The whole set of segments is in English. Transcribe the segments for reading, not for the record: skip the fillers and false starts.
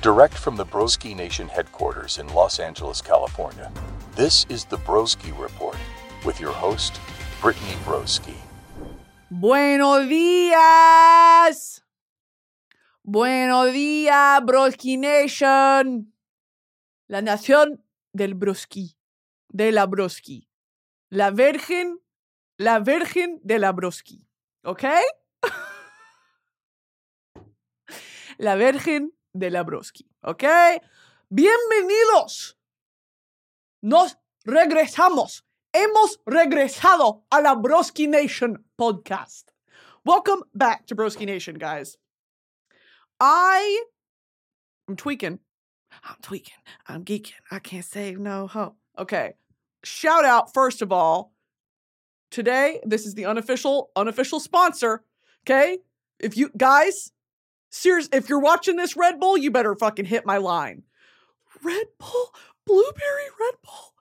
Direct from the Broski Nation headquarters in Los Angeles, California, this is the Broski Report with your host, Brittany Broski. Buenos días! Buenos días, Broski Nation! La nación del Broski. De la Broski. La Virgen de la Broski. ¿Ok? La Virgen de la Broski. ¿Ok? Bienvenidos. Nos regresamos. Hemos regresado a la Broski Nation podcast. Welcome back to Broski Nation, guys. I'm tweaking. I'm geeking. I can't save no ho. Okay. Shout out, first of all. Today, this is the unofficial sponsor. Okay? If you guys, seriously, if you're watching this Red Bull, you better fucking hit my line. Red Bull? Blueberry Red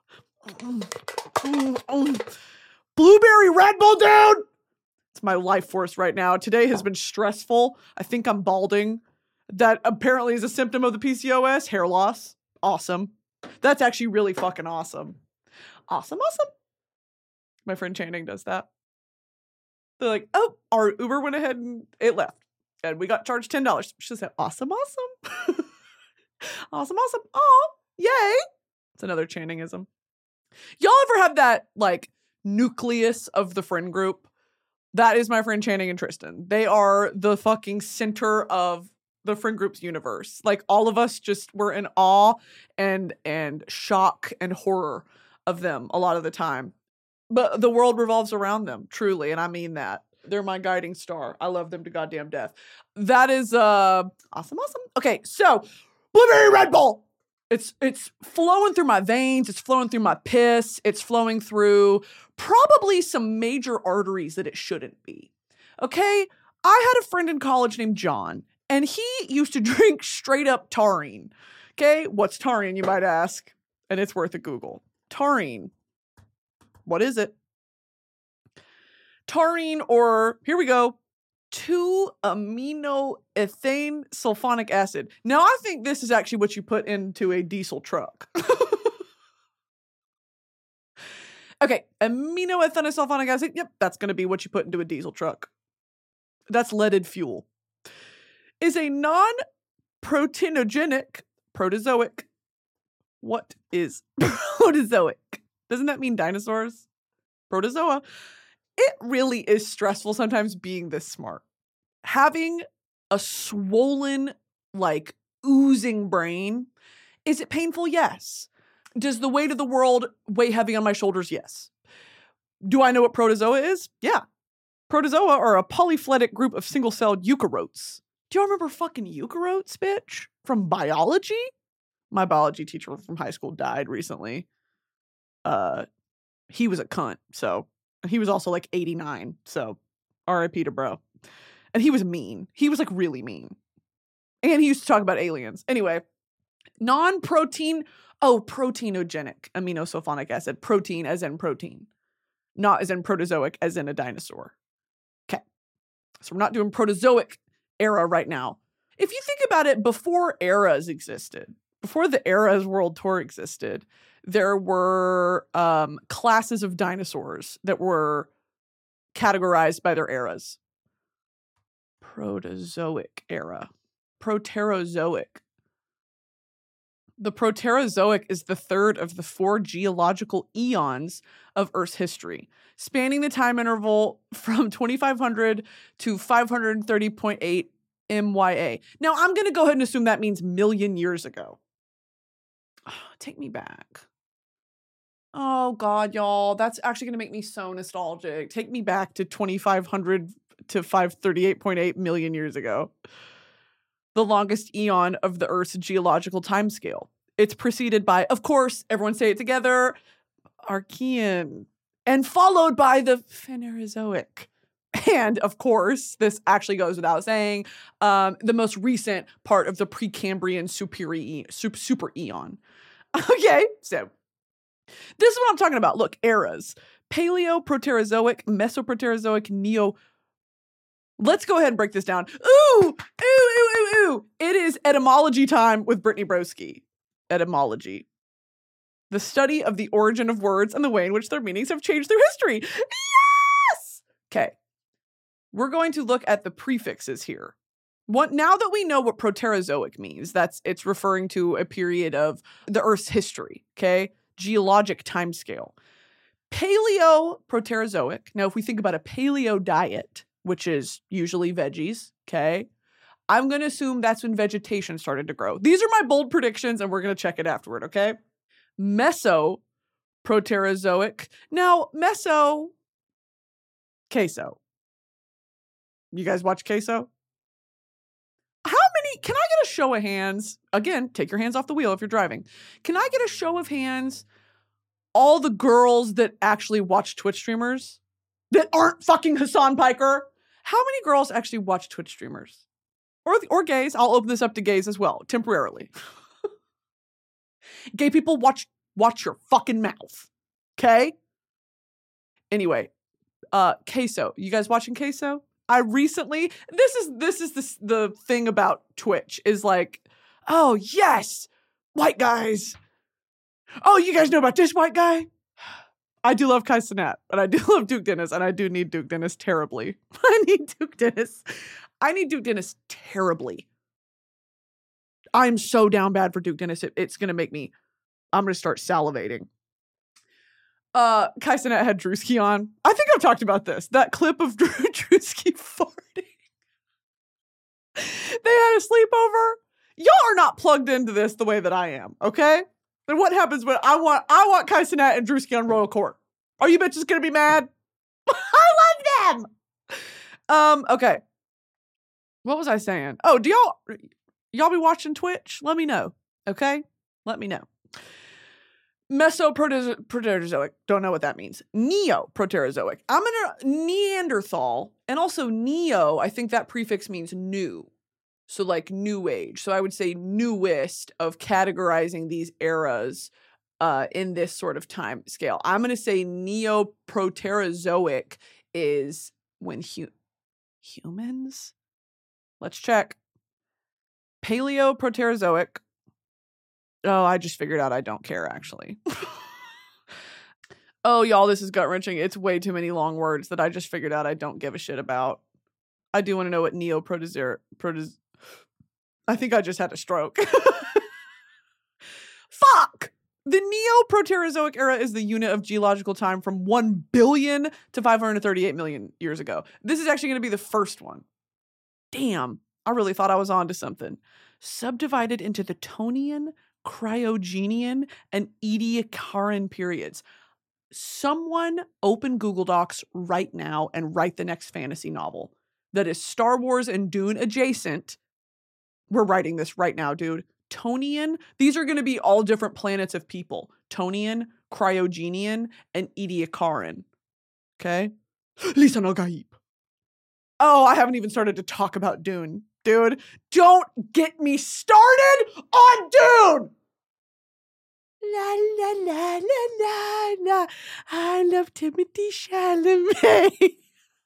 Bull? Blueberry Red Bull, dude! It's my life force right now. Today has been stressful. I think I'm balding. That apparently is a symptom of the PCOS. Hair loss. Awesome. That's actually really fucking awesome. Awesome. My friend Channing does that. They're like, oh, our Uber went ahead and it left. And we got charged $10. She said, awesome. Awesome. Oh, yay. It's another Channingism. Y'all ever have that, like, nucleus of the friend group? That is my friend Channing and Tristan. They are the fucking center of the friend group's universe. Like, all of us just were in awe and shock and horror of them a lot of the time. But the world revolves around them, truly, and I mean that. They're my guiding star. I love them to goddamn death. That is awesome. Okay, so Blueberry Red Bull. It's flowing through my veins. It's flowing through my piss. It's flowing through probably some major arteries that it shouldn't be. Okay? I had a friend in college named John, and he used to drink straight up taurine. Okay? What's taurine, you might ask? And it's worth a Google. Taurine. What is it? Taurine, or here we go, 2-aminoethane sulfonic acid. Now, I think this is actually what you put into a diesel truck. Okay, aminoethane sulfonic acid. Yep, that's going to be what you put into a diesel truck. That's leaded fuel. Is a non-proteinogenic protozoic. What is protozoic? Doesn't that mean dinosaurs? Protozoa. It really is stressful sometimes being this smart. Having a swollen, like, oozing brain. Is it painful? Yes. Does the weight of the world weigh heavy on my shoulders? Yes. Do I know what protozoa is? Yeah. Protozoa are a polyphyletic group of single-celled eukaryotes. Do you remember fucking eukaryotes, bitch? From biology? My biology teacher from high school died recently. He was a cunt, so. And he was also like 89, so RIP to bro. And he was mean. He was like really mean. And he used to talk about aliens. Anyway, proteinogenic aminosulfonic acid. Protein as in protein. Not as in protozoic as in a dinosaur. Okay. So we're not doing protozoic era right now. If you think about it, before eras existed, before the Eras World Tour existed, there were classes of dinosaurs that were categorized by their eras. Protozoic era. Proterozoic. The Proterozoic is the third of the 4 geological eons of Earth's history, spanning the time interval from 2500 to 530.8 MYA. Now, I'm going to go ahead and assume that means million years ago. Take me back. Oh, God, y'all. That's actually going to make me so nostalgic. Take me back to 2,500 to 538.8 million years ago. The longest eon of the Earth's geological timescale. It's preceded by, of course, everyone say it together, Archean, and followed by the Phanerozoic. And, of course, this actually goes without saying, the most recent part of the Precambrian super eon. Okay, so this is what I'm talking about. Look, eras. Paleo-Proterozoic, Mesoproterozoic, Let's go ahead and break this down. Ooh. It is etymology time with Brittany Broski. Etymology. The study of the origin of words and the way in which their meanings have changed through history. Yes! Okay. We're going to look at the prefixes here. Now that we know what Proterozoic means, it's referring to a period of the Earth's history, okay? Geologic timescale. Paleo-Proterozoic. Now, if we think about a paleo diet, which is usually veggies, okay? I'm going to assume that's when vegetation started to grow. These are my bold predictions, and we're going to check it afterward, okay? Meso-Proterozoic. Now, queso. You guys watch queso? Can I get a show of hands? Again, take your hands off the wheel if you're driving. Can I get a show of hands? All the girls that actually watch Twitch streamers that aren't fucking Hassan Piker. How many girls actually watch Twitch streamers? Or gays. I'll open this up to gays as well, temporarily. Gay people, watch your fucking mouth. Okay? Anyway, queso. You guys watching queso? I recently, this is the thing about Twitch is like, oh yes, white guys. Oh, you guys know about this white guy? I do love Kai Cenat, and I do love Duke Dennis, and I do need Duke Dennis terribly. I need Duke Dennis terribly. I'm so down bad for Duke Dennis. It's going to make me, I'm going to start salivating. Kai Cenat had Drewski on. I think I've talked about this. That clip of Drewski farting. They had a sleepover. Y'all are not plugged into this the way that I am, okay? And what happens when I want Kai Cenat and Drewski on Royal Court? Are you bitches gonna be mad? I love them! Okay. What was I saying? Oh, do y'all be watching Twitch? Let me know, okay? Let me know. Mesoproterozoic. Don't know what that means. Neo-Proterozoic. I'm gonna Neanderthal, and also neo, I think that prefix means new. So like new age. So I would say newest of categorizing these eras in this sort of time scale. I'm going to say Neo-Proterozoic is when humans? Let's check. Paleo-Proterozoic. Oh, I just figured out I don't care, actually. Oh, y'all, this is gut-wrenching. It's way too many long words that I just figured out I don't give a shit about. I do want to know what I think I just had a stroke. Fuck! The Neo-Proterozoic era is the unit of geological time from 1 billion to 538 million years ago. This is actually going to be the first one. Damn, I really thought I was onto something. Subdivided into the Tonian, Cryogenian, and Ediacaran periods. Someone open Google Docs right now and write the next fantasy novel that is Star Wars and Dune adjacent. We're writing this right now, dude. Tonian. These are going to be all different planets of people. Tonian, Cryogenian, and Ediacaran. Okay? Lisan al-Gaib. Oh, I haven't even started to talk about Dune. Dude, don't get me started on Dune! La la la la la la. I love Timothée Chalamet.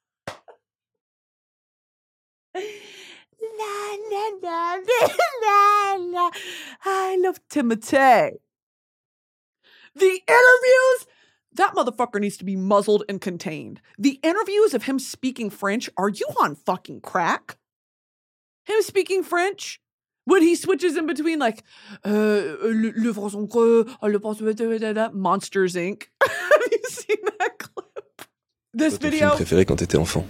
La la la la la. I love Timothée. The interviews, that motherfucker needs to be muzzled and contained. The interviews of him speaking French, are you on fucking crack? Him speaking French? When he switches in between like, le Monsters Inc. Have you seen that clip? This video. Ton film préféré quand t'étais enfant?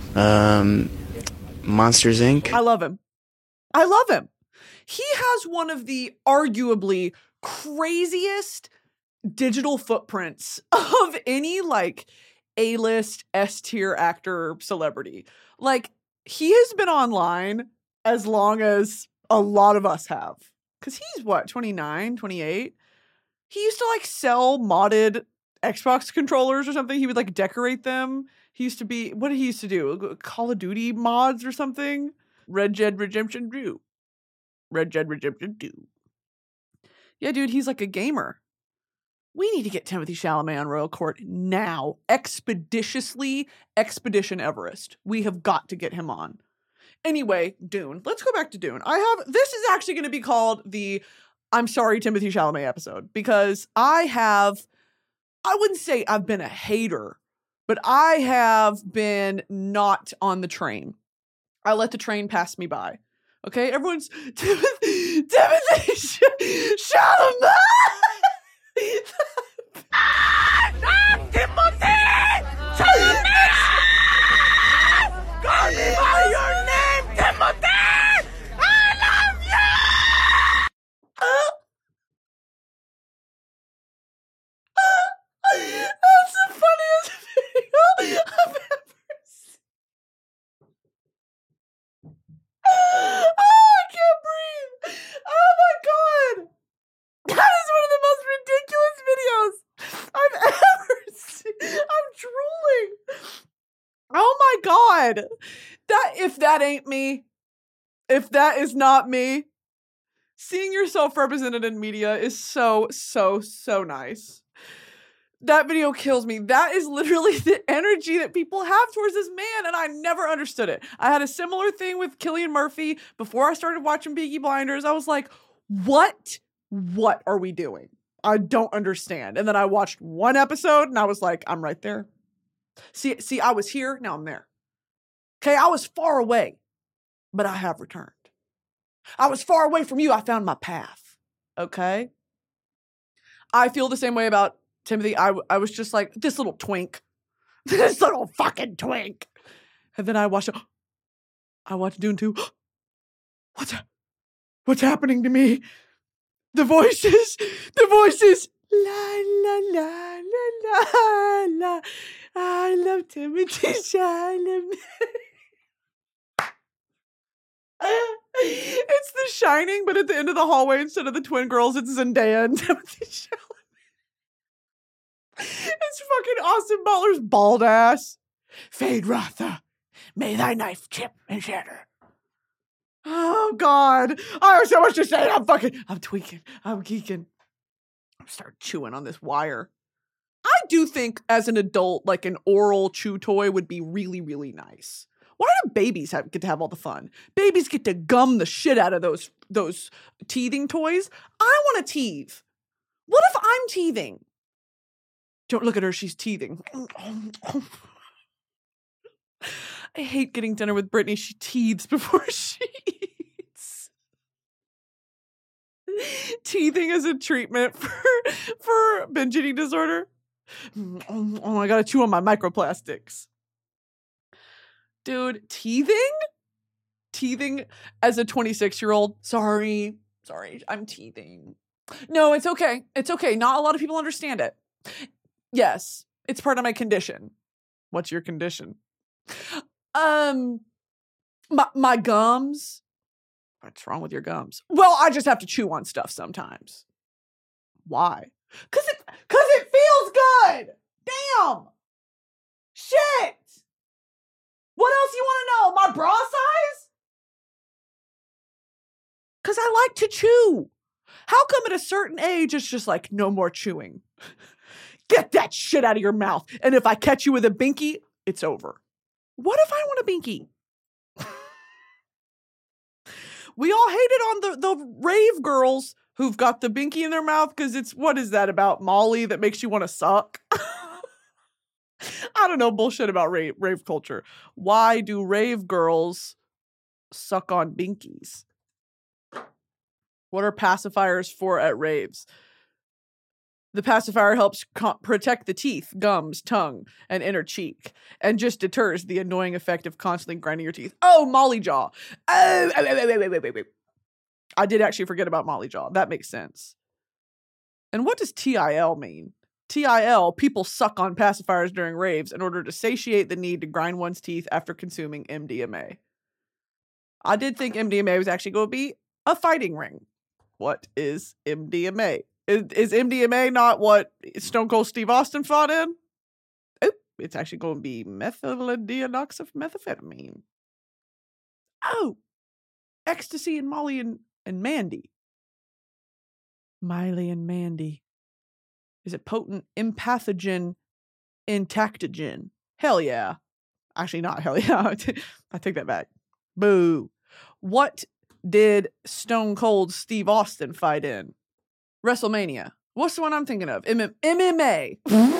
Monsters Inc. I love him. He has one of the arguably craziest digital footprints of any like A-list S-tier actor celebrity. Like he has been online as long as a lot of us have. Because he's what, 29, 28? He used to like sell modded Xbox controllers or something. He would like decorate them. He used to be, what did he used to do? Call of Duty mods or something? Red Dead Redemption 2. Yeah, dude, he's like a gamer. We need to get Timothy Chalamet on Royal Court now. Expeditiously, Expedition Everest. We have got to get him on. Anyway, Dune. Let's go back to Dune. This is actually going to be called the I'm Sorry Timothy Chalamet episode, because I wouldn't say I've been a hater, but I have been not on the train. I let the train pass me by. Okay, everyone's Timothy Chalamet. Timothy Chalamet. Call me by your name, Timothy. I love you. That's the funniest video I've ever seen. Oh, I can't breathe. Oh my God. That is one of the most ridiculous videos I've ever seen. I'm drooling. Oh my God. If that ain't me, if that is not me, seeing yourself represented in media is so, so, so nice. That video kills me. That is literally the energy that people have towards this man, and I never understood it. I had a similar thing with Cillian Murphy before I started watching Peaky Blinders. I was like, what are we doing? I don't understand. And then I watched one episode, and I was like, I'm right there. See, I was here, now I'm there. Okay, I was far away, but I have returned. I was far away from you, I found my path. Okay? I feel the same way about Timothy. I was just like, this little twink. This little fucking twink. And then I watched Dune 2. What's happening to me? The voices. La, la, la, la, la, la. I love Timothy Chalamet. It's The Shining, but at the end of the hallway, instead of the twin girls, it's Zendaya and Timothy Chalamet. It's fucking Austin Butler's bald ass. Feyd-Rautha, may thy knife chip and shatter. Oh, God. I have so much to say. I'm tweaking. I'm geeking. I'm start chewing on this wire. I do think as an adult, like an oral chew toy would be really, really nice. Why do babies get to have all the fun? Babies get to gum the shit out of those teething toys. I want to teeth. What if I'm teething? Don't look at her. She's teething. I hate getting dinner with Brittany. She teethes before she eats. Teething is a treatment for binge eating disorder. Oh, I gotta chew on my microplastics. Dude, teething? Teething as a 26-year-old. Sorry, I'm teething. No, it's okay. It's okay. Not a lot of people understand it. Yes, it's part of my condition. What's your condition? My gums. What's wrong with your gums? Well, I just have to chew on stuff sometimes. Why? Cause it feels good. Damn. Shit. What else you want to know? My bra size? Cause I like to chew. How come at a certain age it's just like no more chewing? Get that shit out of your mouth. And if I catch you with a binky, it's over. What if I want a binky? We all hated on the rave girls who've got the binky in their mouth because what is that about Molly that makes you want to suck? I don't know bullshit about rave culture. Why do rave girls suck on binkies? What are pacifiers for at raves? The pacifier helps protect the teeth, gums, tongue, and inner cheek, and just deters the annoying effect of constantly grinding your teeth. Oh, Molly Jaw. Oh, wait. I did actually forget about Molly Jaw. That makes sense. And what does TIL mean? TIL, people suck on pacifiers during raves in order to satiate the need to grind one's teeth after consuming MDMA. I did think MDMA was actually going to be a fighting ring. What is MDMA? Is MDMA not what Stone Cold Steve Austin fought in? Oh, it's actually going to be methyldienoxymethamphetamine. Oh, ecstasy and Molly and Mandy. Miley and Mandy. Is it potent empathogen intactogen? Hell yeah. Actually, not hell yeah. I take that back. Boo. What did Stone Cold Steve Austin fight in? WrestleMania. What's the one I'm thinking of? MMA.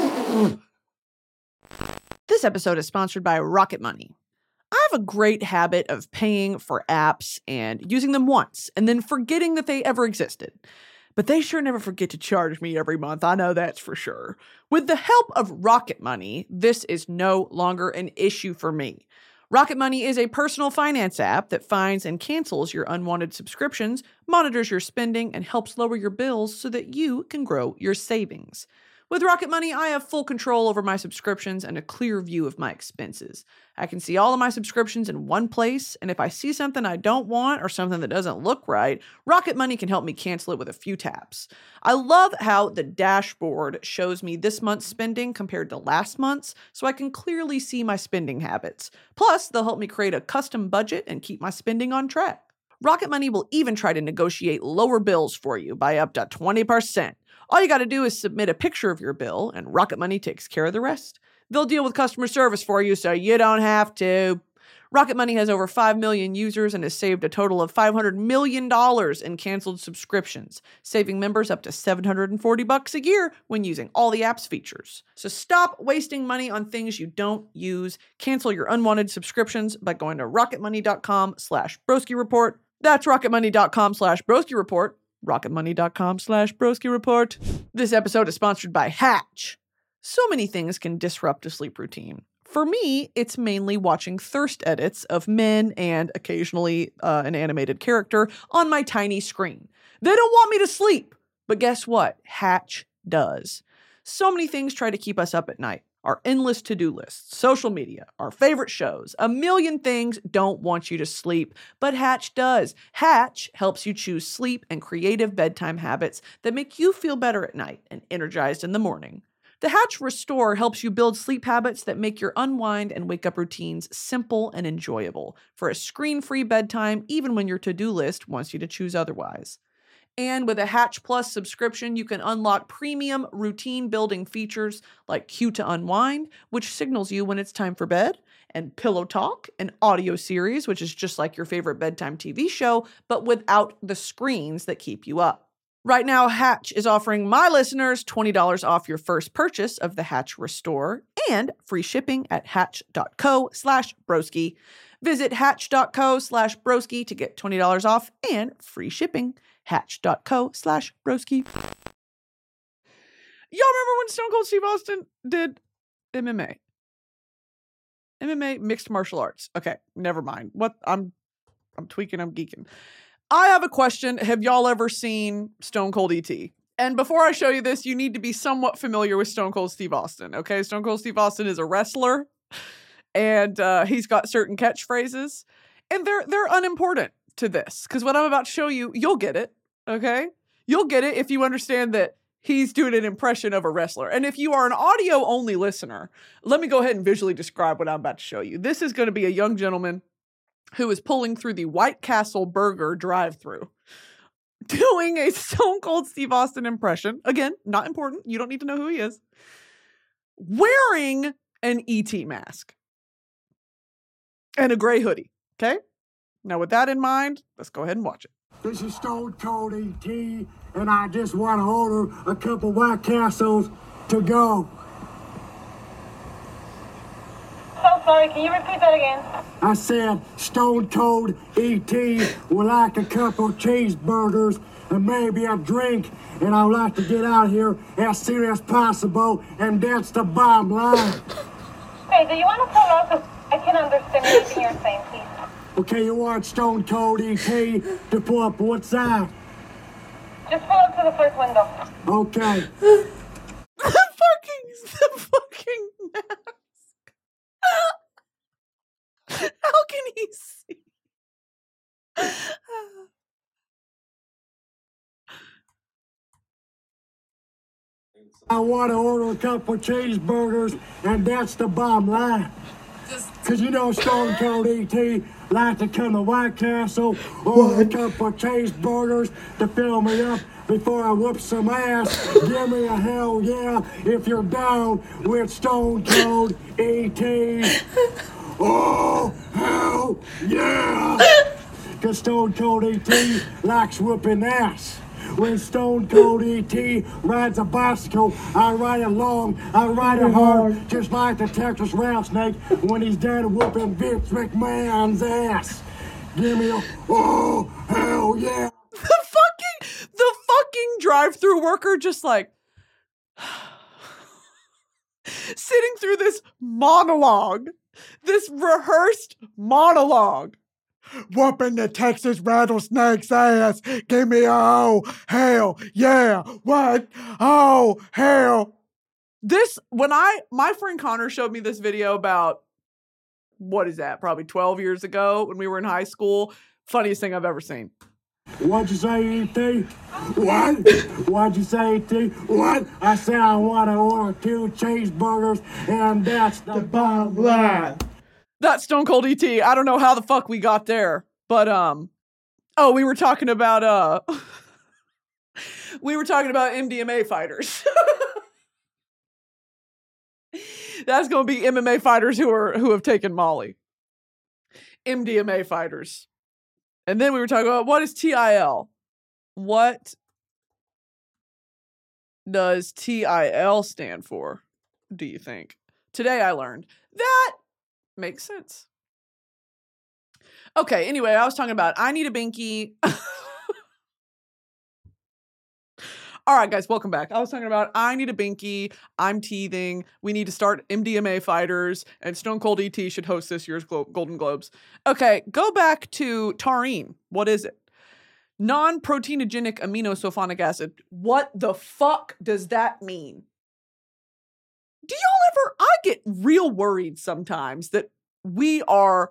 This episode is sponsored by Rocket Money. I have a great habit of paying for apps and using them once and then forgetting that they ever existed. But they sure never forget to charge me every month, I know that's for sure. With the help of Rocket Money, this is no longer an issue for me. Rocket Money is a personal finance app that finds and cancels your unwanted subscriptions, monitors your spending, and helps lower your bills so that you can grow your savings. With Rocket Money, I have full control over my subscriptions and a clear view of my expenses. I can see all of my subscriptions in one place, and if I see something I don't want or something that doesn't look right, Rocket Money can help me cancel it with a few taps. I love how the dashboard shows me this month's spending compared to last month's, so I can clearly see my spending habits. Plus, they'll help me create a custom budget and keep my spending on track. Rocket Money will even try to negotiate lower bills for you by up to 20%. All you got to do is submit a picture of your bill, and Rocket Money takes care of the rest. They'll deal with customer service for you, so you don't have to. Rocket Money has over 5 million users and has saved a total of $500 million in canceled subscriptions, saving members up to $740 a year when using all the app's features. So stop wasting money on things you don't use. Cancel your unwanted subscriptions by going to rocketmoney.com/Broski Report. That's rocketmoney.com/Broski Report. rocketmoney.com/Broski Report. This episode is sponsored by Hatch. So many things can disrupt a sleep routine. For me, it's mainly watching thirst edits of men and occasionally an animated character on my tiny screen. They don't want me to sleep, but guess what? Hatch does. So many things try to keep us up at night. Our endless to-do lists, social media, our favorite shows, a million things don't want you to sleep, but Hatch does. Hatch helps you choose sleep and creative bedtime habits that make you feel better at night and energized in the morning. The Hatch Restore helps you build sleep habits that make your unwind and wake-up routines simple and enjoyable for a screen-free bedtime, even when your to-do list wants you to choose otherwise. And with a Hatch Plus subscription, you can unlock premium routine-building features like Cue to Unwind, which signals you when it's time for bed, and Pillow Talk, an audio series, which is just like your favorite bedtime TV show, but without the screens that keep you up. Right now, Hatch is offering my listeners $20 off your first purchase of the Hatch Restore and free shipping at hatch.co/broski. Visit hatch.co/broski to get $20 off and free shipping. Hatch.co/broski. Y'all remember when Stone Cold Steve Austin did MMA? MMA, mixed martial arts. Okay, never mind. What I'm tweaking, I'm geeking. I have a question. Have y'all ever seen Stone Cold E.T.? And before I show you this, you need to be somewhat familiar with Stone Cold Steve Austin. Okay, Stone Cold Steve Austin is a wrestler, and he's got certain catchphrases, and they're unimportant to this, because what I'm about to show you, you'll get it, okay? You'll get it if you understand that he's doing an impression of a wrestler. And if you are an audio-only listener, let me go ahead and visually describe what I'm about to show you. This is going to be a young gentleman who is pulling through the White Castle Burger drive-thru, doing a Stone Cold Steve Austin impression. Again, not important. You don't need to know who he is. Wearing an E.T. mask and a gray hoodie, okay? Now, with that in mind, let's go ahead and watch it. This is Stone Cold E.T., and I just want to order a couple White Castles to go. So sorry, can you repeat that again? I said Stone Cold E.T. would like a couple cheeseburgers and maybe a drink, and I'd like to get out of here as soon as possible, and that's the bottom line. Hey, do you want to pull up? I can't understand anything you're saying, please. Okay, you want Stone Cold E.T. to pull up what side? Just pull up to the first window. Okay. The fucking mask. How can he see? I want to order a couple cheeseburgers, and that's the bottom line. Because you know Stone Cold E.T. like to come to White Castle, order a couple cheeseburgers to fill me up, before I whoop some ass. Give me a hell yeah if you're down with Stone Cold E.T. Oh, hell yeah! Cause Stone Cold E.T. likes whooping ass. When Stone Cold E.T. rides a bicycle, I ride it long, I ride it hard, just like the Texas rattlesnake when he's done whooping Vince McMahon's ass. Give me a, oh, hell yeah. The fucking drive-through worker just like sitting through this monologue, this rehearsed monologue. Whooping the Texas rattlesnake's ass. Give me a oh, hell, yeah, what? Oh, hell. This, my friend Connor showed me this video about, what is that, probably 12 years ago when we were in high school. Funniest thing I've ever seen. What'd you say, E.T.? What? What'd you say, E.T.? What? I said I want to order 2 cheeseburgers, and that's the bottom line. That's Stone Cold E.T. I don't know how the fuck we got there, but we were talking about MDMA fighters. That's going to be MMA fighters who have taken Molly. MDMA fighters. And then we were talking about, what is TIL? What does TIL stand for, do you think? Today I learned that makes sense. Okay, anyway, I was talking about I need a binky. All right, guys, welcome back. I was talking about I need a binky. I'm teething. We need to start MDMA fighters, and Stone Cold E.T. should host this year's Golden Globes. Okay, go back to taurine. What is it? Non-proteinogenic aminosulfonic acid. What the fuck does that mean? Do y'all ever, I get real worried sometimes that we are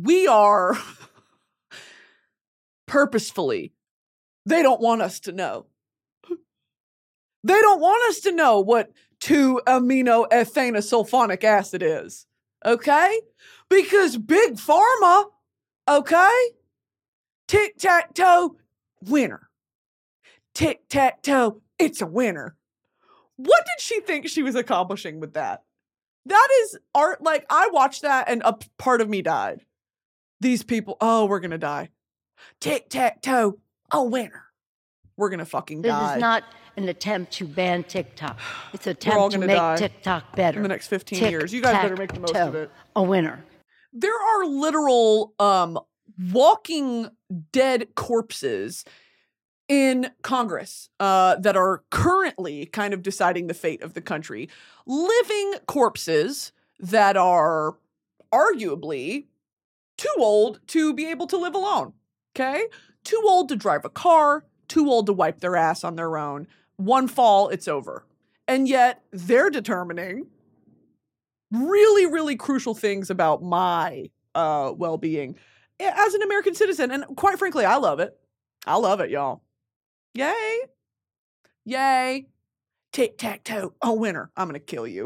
purposefully, they don't want us to know. They don't want us to know what 2-aminoethanosulfonic acid is. Okay? Because Big Pharma, okay? Tic-tac-toe, winner. Tic-tac-toe, it's a winner. What did she think she was accomplishing with that? That is art. Like, I watched that and a part of me died. These people, oh, we're going to die. Tic-tac-toe, a winner. We're going to fucking die. This is not an attempt to ban TikTok. It's an attempt to make TikTok better. In the next 15 years. You guys better make the most of it. A winner. There are literal walking dead corpses in Congress that are currently kind of deciding the fate of the country. Living corpses that are arguably too old to be able to live alone. Okay? Too old to drive a car, too old to wipe their ass on their own. One fall, it's over. And yet they're determining really, really crucial things about my well-being as an American citizen. And quite frankly, I love it. I love it, y'all. Yay. Yay. Tic-tac-toe. Oh, winner. I'm going to kill you.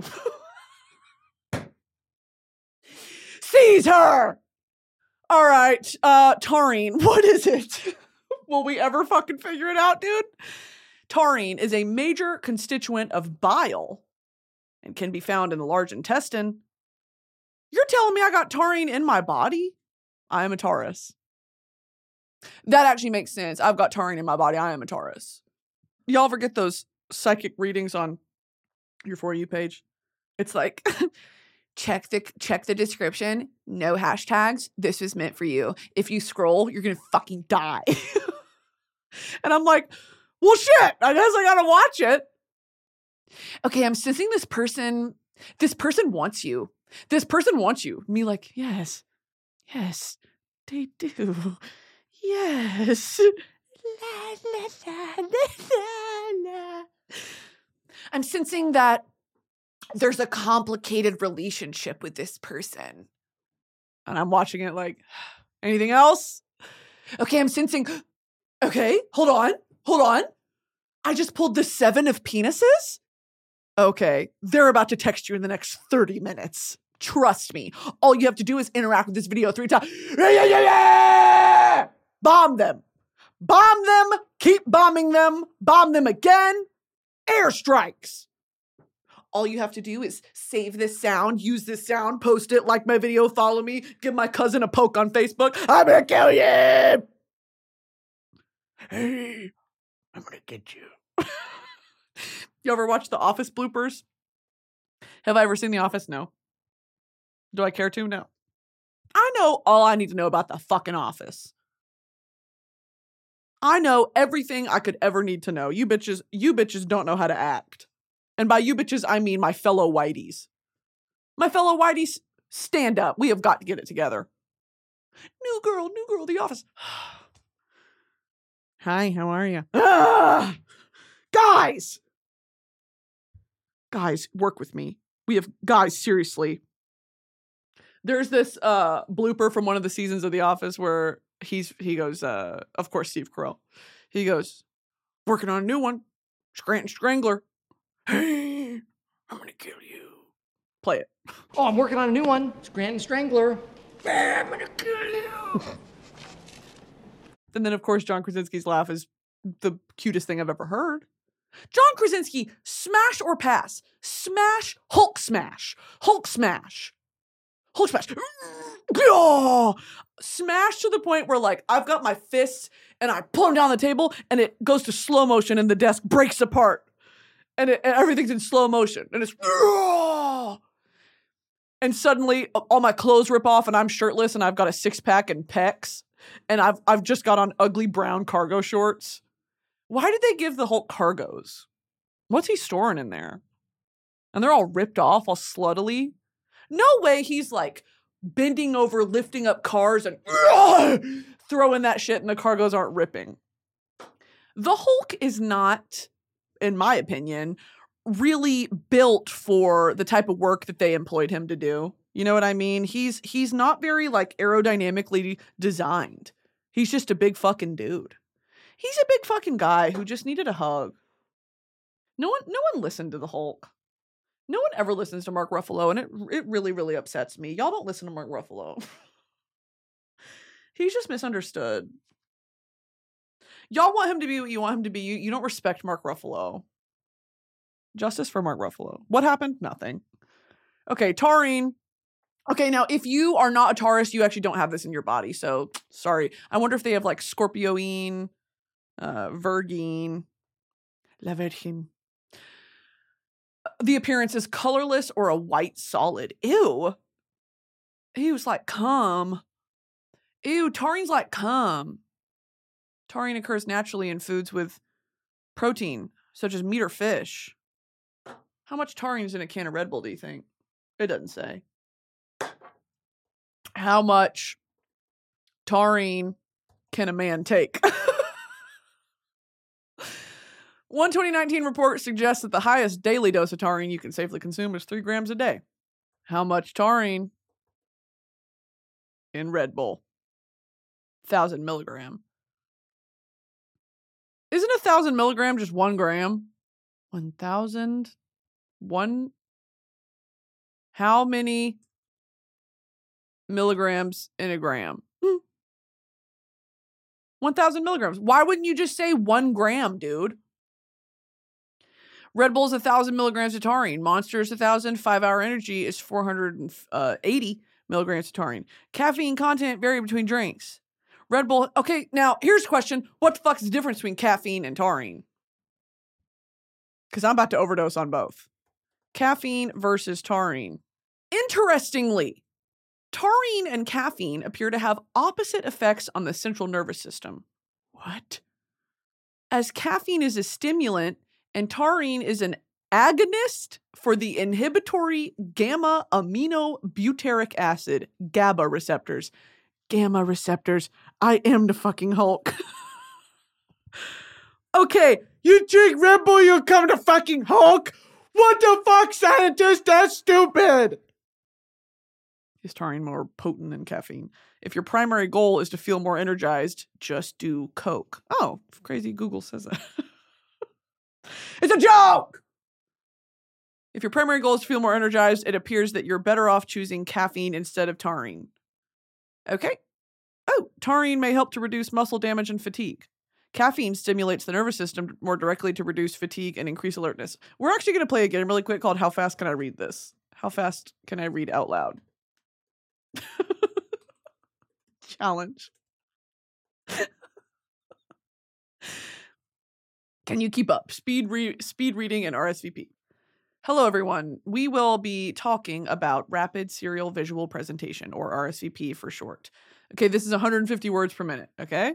Seize her. All right. Taurine. What is it? Will we ever fucking figure it out, dude? Taurine is a major constituent of bile and can be found in the large intestine. You're telling me I got taurine in my body? I am a Taurus. That actually makes sense. I've got taurine in my body. I am a Taurus. Y'all ever get those psychic readings on your For You page? It's like, check the description. No hashtags. This is meant for you. If you scroll, you're going to fucking die. And I'm like, well, shit, I guess I gotta watch it. Okay, I'm sensing this person wants you. This person wants you. Me like, yes, they do. Yes. La, la, la, la, la. I'm sensing that there's a complicated relationship with this person. And I'm watching it like, anything else? Okay, I'm sensing, okay, hold on. I just pulled the 7 of penises? Okay, they're about to text you in the next 30 minutes. Trust me. All you have to do is interact with this video 3 times. Yeah! Bomb them. Bomb them, keep bombing them, bomb them again. Airstrikes. All you have to do is save this sound, use this sound, post it, like my video, follow me, give my cousin a poke on Facebook. I'm gonna kill you. Hey, I'm gonna get you. You ever watch The Office bloopers? Have I ever seen The Office? No. Do I care to? No. I know all I need to know about the fucking Office. I know everything I could ever need to know. You bitches don't know how to act. And by you bitches, I mean my fellow whiteys. My fellow whiteys, stand up. We have got to get it together. New girl, The Office. Hi, how are you? Guys, work with me. Guys, seriously. There's this blooper from one of the seasons of The Office where he goes, of course, Steve Carell. He goes, working on a new one, Scranton Strangler. Hey, I'm gonna kill you. Play it. Oh, I'm working on a new one, Scranton Strangler. I'm gonna kill you. And then, of course, John Krasinski's laugh is the cutest thing I've ever heard. John Krasinski, smash or pass? Smash, Hulk smash. Hulk smash. Hulk smash. Oh! Smash to the point where, like, I've got my fists and I pull them down the table and it goes to slow motion and the desk breaks apart. And everything's in slow motion. And it's... Oh! And suddenly, all my clothes rip off and I'm shirtless and I've got a six-pack and pecs. And I've just got on ugly brown cargo shorts. Why did they give the Hulk cargos? What's he storing in there? And they're all ripped off, all sluttily. No way he's like bending over, lifting up cars and throwing that shit and the cargos aren't ripping. The Hulk is not, in my opinion, really built for the type of work that they employed him to do. You know what I mean? He's not very like aerodynamically designed. He's just a big fucking dude. He's a big fucking guy who just needed a hug. No one listened to the Hulk. No one ever listens to Mark Ruffalo, and it really, really upsets me. Y'all don't listen to Mark Ruffalo. He's just misunderstood. Y'all want him to be what you want him to be. You don't respect Mark Ruffalo. Justice for Mark Ruffalo. What happened? Nothing. Okay, taurine. Okay, now, if you are not a Taurus, you actually don't have this in your body, so sorry. I wonder if they have, like, Scorpioine, Virgine, La Virgin. The appearance is colorless or a white solid. Ew. Ew's like cum. Ew, taurine's like cum. Taurine occurs naturally in foods with protein, such as meat or fish. How much taurine is in a can of Red Bull, do you think? It doesn't say. How much taurine can a man take? One 2019 report suggests that the highest daily dose of taurine you can safely consume is 3 grams a day. How much taurine in Red Bull? 1,000 milligram. Isn't 1,000 milligram just 1 gram? 1,000? How many milligrams in a gram? 1,000 milligrams. Why wouldn't you just say 1 gram, dude? Red Bull's 1,000 milligrams of taurine. Monster's 1,000. 5-Hour Energy is 480 milligrams of taurine. Caffeine content vary between drinks. Red Bull. Okay, now here's a question. What the fuck is the difference between caffeine and taurine? Because I'm about to overdose on both. Caffeine versus taurine. Interestingly, taurine and caffeine appear to have opposite effects on the central nervous system. What? As caffeine is a stimulant and taurine is an agonist for the inhibitory gamma aminobutyric acid, GABA receptors. Gamma receptors. I am the fucking Hulk. Okay, you drink Red Bull, you'll come to fucking Hulk? What the fuck, scientist? That's stupid. Is taurine more potent than caffeine? If your primary goal is to feel more energized, just do Coke. Oh, crazy Google says that. It's a joke! If your primary goal is to feel more energized, it appears that you're better off choosing caffeine instead of taurine. Okay. Oh, taurine may help to reduce muscle damage and fatigue. Caffeine stimulates the nervous system more directly to reduce fatigue and increase alertness. We're actually going to play a game really quick called How Fast Can I Read This? How fast can I read out loud? Challenge. Can you keep up? Speed reading and RSVP. Hello, everyone. We will be talking about rapid serial visual presentation, or RSVP for short. Okay, this is 150 words per minute, okay?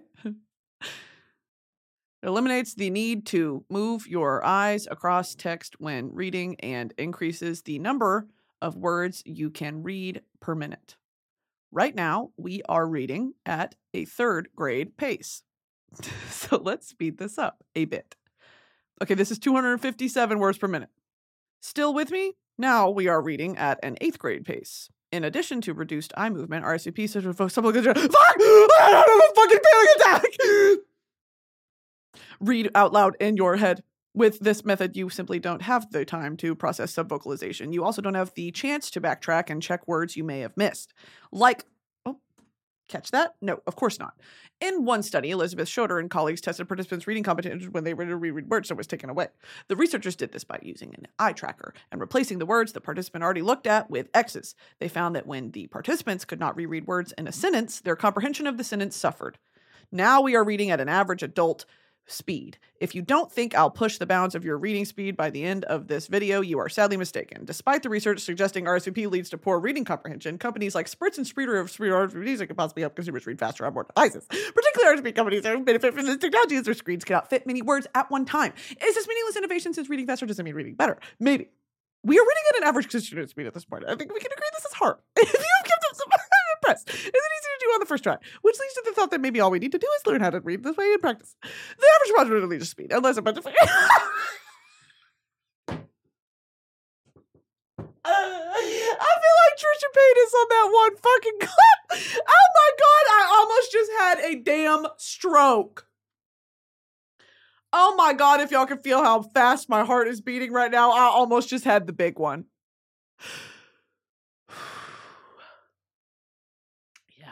It eliminates the need to move your eyes across text when reading and increases the number of words you can read per minute. Right now, we are reading at a 3rd grade pace. So let's speed this up a bit. Okay, this is 257 words per minute. Still with me? Now we are reading at an 8th grade pace. In addition to reduced eye movement, RSVP says fuck! I have a fucking panic attack! Read out loud in your head. With this method, you simply don't have the time to process subvocalization. You also don't have the chance to backtrack and check words you may have missed. Like, catch that? No, of course not. In one study, Elizabeth Schroeder and colleagues tested participants' reading comprehension when they read words that was taken away. The researchers did this by using an eye tracker and replacing the words the participant already looked at with X's. They found that when the participants could not reread words in a sentence, their comprehension of the sentence suffered. Now we are reading at an average adult speed. If you don't think I'll push the bounds of your reading speed by the end of this video, you are sadly mistaken. Despite the research suggesting RSVP leads to poor reading comprehension, companies like Spritz and Spreeder have RSVPs that can possibly help consumers read faster on more devices. Particularly RSVP companies that benefit from this technology as their screens cannot fit many words at one time. Is this meaningless innovation since reading faster doesn't mean reading better? Maybe. We are reading at an average consistent speed at this point. I think we can agree this is hard. If you have kept up some, I'm impressed. Is it easy to do on the first try? Which leads to the thought that maybe all we need to do is learn how to read this way in practice. The average positive leads to speed, unless a bunch of... I feel like Trisha Paytas on that one fucking clip. Oh my God, I almost just had a damn stroke. Oh my God, if y'all can feel how fast my heart is beating right now, I almost just had the big one. Yeah.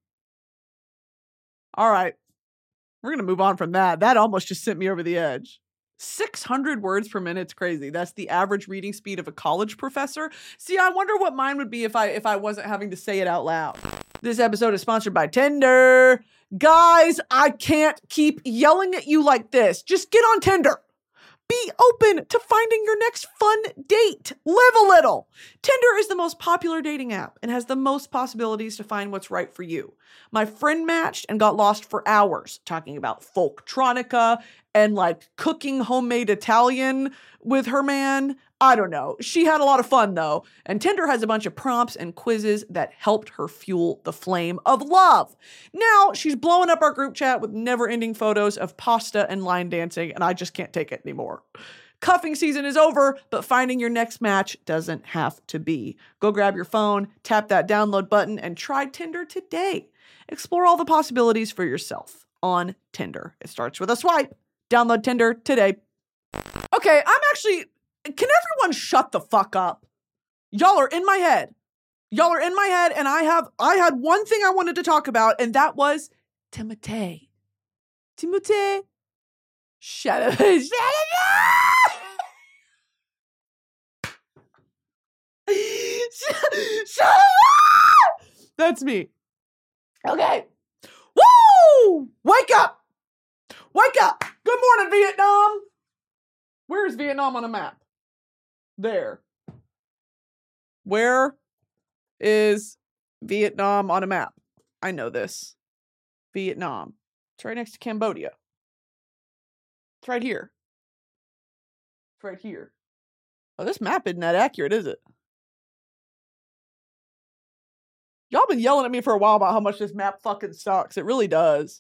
All right. We're going to move on from that. That almost just sent me over the edge. 600 words per minute is crazy. That's the average reading speed of a college professor. See, I wonder what mine would be if I wasn't having to say it out loud. This episode is sponsored by Tinder. Guys, I can't keep yelling at you like this. Just get on Tinder. Be open to finding your next fun date. Live a little. Tinder is the most popular dating app and has the most possibilities to find what's right for you. My friend matched and got lost for hours talking about folktronica and like cooking homemade Italian with her man. I don't know. She had a lot of fun though. And Tinder has a bunch of prompts and quizzes that helped her fuel the flame of love. Now she's blowing up our group chat with never-ending photos of pasta and line dancing, and I just can't take it anymore. Cuffing season is over, but finding your next match doesn't have to be. Go grab your phone, tap that download button, and try Tinder today. Explore all the possibilities for yourself on Tinder. It starts with a swipe. Download Tinder today. Okay, can everyone shut the fuck up? Y'all are in my head. And I had one thing I wanted to talk about, and that was Timothée. Timothée. Shut up. Shut up. That's me. Okay. Woo! Wake up. Good morning, Vietnam. Where's Vietnam on a map? There. Where is Vietnam on a map? I know this. Vietnam. It's right next to Cambodia. It's right here. It's right here. Oh, this map isn't that accurate, is it? Y'all been yelling at me for a while about how much this map fucking sucks. It really does.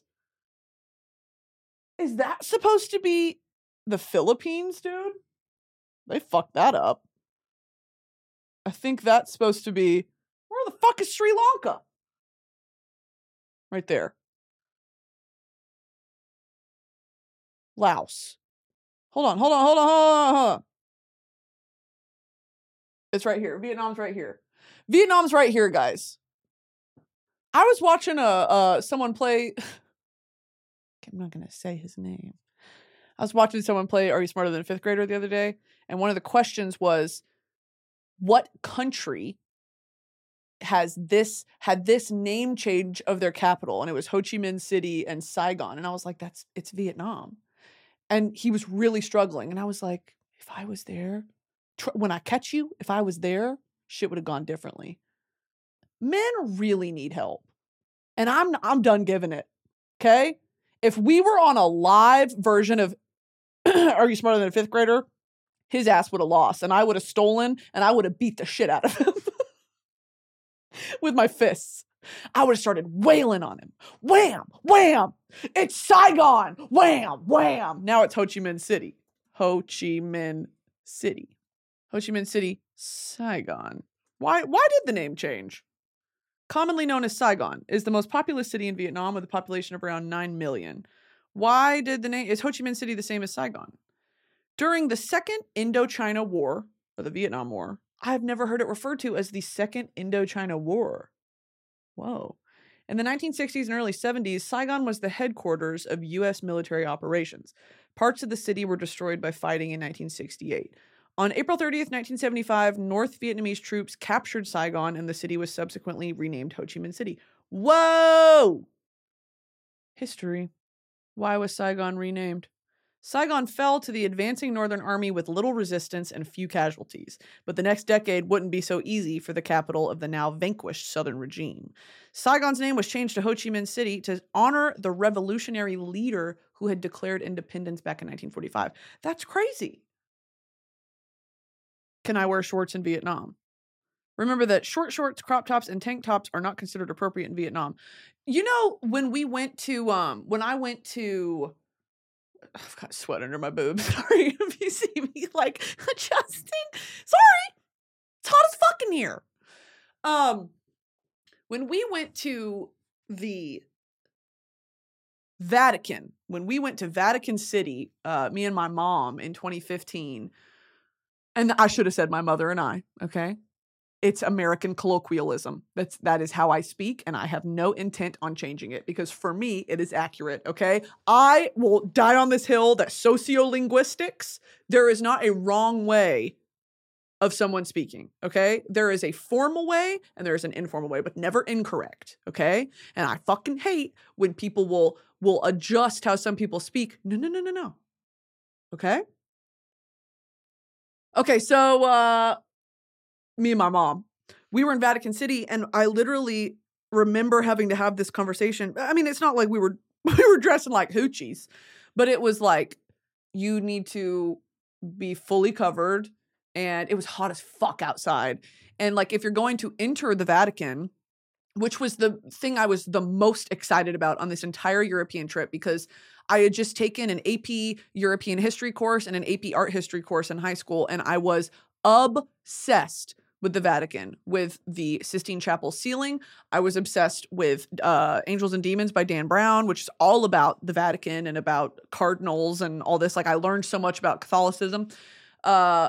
Is that supposed to be the Philippines, dude? They fucked that up. I think that's supposed to be... Where the fuck is Sri Lanka? Right there. Laos. Hold on. It's right here. Vietnam's right here, guys. I was watching someone play I'm not going to say his name. I was watching someone play Are You Smarter Than a Fifth Grader the other day, and one of the questions was, what country had this name change of their capital? And it was Ho Chi Minh City and Saigon. And I was like, it's Vietnam. And he was really struggling. And I was like, if I was there, when I catch you, if I was there, shit would have gone differently. Men really need help. And I'm done giving it. Okay? If we were on a live version of Are You Smarter Than a Fifth Grader? His ass would have lost, and I would have stolen, and I would have beat the shit out of him with my fists. I would have started wailing on him. Wham! Wham! It's Saigon! Wham! Wham! Now it's Ho Chi Minh City. Ho Chi Minh City. Ho Chi Minh City, Saigon. Why did the name change? Commonly known as Saigon, is the most populous city in Vietnam with a population of around 9 million. Why did the name... Is Ho Chi Minh City the same as Saigon? During the Second Indochina War, or the Vietnam War, I've never heard it referred to as the Second Indochina War. Whoa. In the 1960s and early 70s, Saigon was the headquarters of U.S. military operations. Parts of the city were destroyed by fighting in 1968. On April 30th, 1975, North Vietnamese troops captured Saigon, and the city was subsequently renamed Ho Chi Minh City. Whoa! History. Why was Saigon renamed? Saigon fell to the advancing Northern Army with little resistance and few casualties, but the next decade wouldn't be so easy for the capital of the now vanquished Southern regime. Saigon's name was changed to Ho Chi Minh City to honor the revolutionary leader who had declared independence back in 1945. That's crazy. Can I wear shorts in Vietnam? Remember that short shorts, crop tops, and tank tops are not considered appropriate in Vietnam. You know, when I went to... I've got sweat under my boobs. Sorry if you see me like adjusting. Sorry. It's hot as fuck in here. When we went to the Vatican, Vatican City, me and my mom in 2015, and I should have said my mother and I, okay? It's American colloquialism. That is how I speak, and I have no intent on changing it because for me, it is accurate, okay? I will die on this hill that sociolinguistics, there is not a wrong way of someone speaking, okay? There is a formal way and there is an informal way, but never incorrect, okay? And I fucking hate when people will adjust how some people speak. No. Okay? Okay, so me and my mom, we were in Vatican City, and I literally remember having to have this conversation. I mean, it's not like we were dressing like hoochies, but it was like, you need to be fully covered, and it was hot as fuck outside. And like, if you're going to enter the Vatican, which was the thing I was the most excited about on this entire European trip, because I had just taken an AP European history course and an AP art history course in high school, and I was obsessed with the Vatican, with the Sistine Chapel ceiling. I was obsessed with Angels and Demons by Dan Brown, which is all about the Vatican and about cardinals and all this. Like, I learned so much about Catholicism. And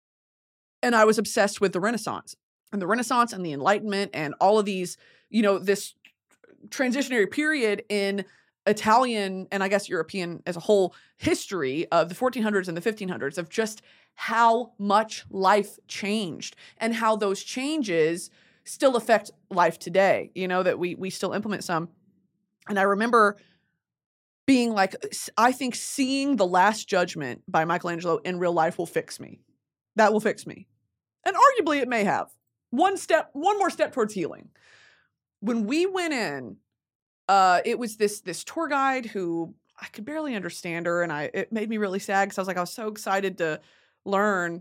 I was obsessed with the Renaissance and the Enlightenment and all of these, you know, this transitionary period in Italian and I guess European as a whole history of the 1400s and the 1500s, of just how much life changed and how those changes still affect life today, you know, that we still implement some. And I remember being like, I think seeing The Last Judgment by Michelangelo in real life will fix me. That will fix me. And arguably it may have. One more step towards healing. When we went in, it was this tour guide who I could barely understand her, and it made me really sad because I was so excited to learn.